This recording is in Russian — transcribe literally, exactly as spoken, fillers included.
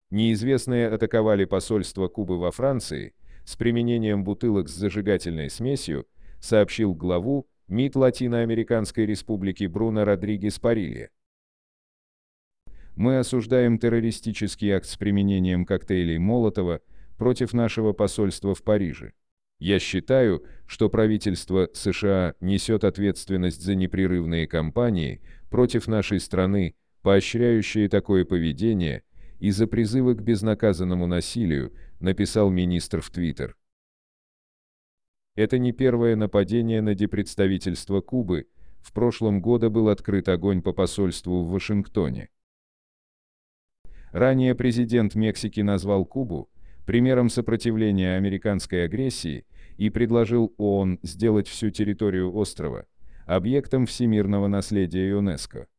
Неизвестные атаковали посольство Кубы во Франции с применением бутылок с зажигательной смесью, сообщил главу МИД Латиноамериканской Республики Бруно Родригес Парилья. Мы осуждаем террористический акт с применением коктейлей Молотова против нашего посольства в Париже. Я считаю, что правительство США несет ответственность за непрерывные кампании против нашей страны, поощряющие такое поведение, и за призывы к безнаказанному насилию, написал министр в Твиттер. Это не первое нападение на диппредставительство Кубы, в прошлом году был открыт огонь по посольству в Вашингтоне. Ранее президент Мексики назвал Кубу примером сопротивления американской агрессии и предложил ООН сделать всю территорию острова объектом всемирного наследия ЮНЕСКО.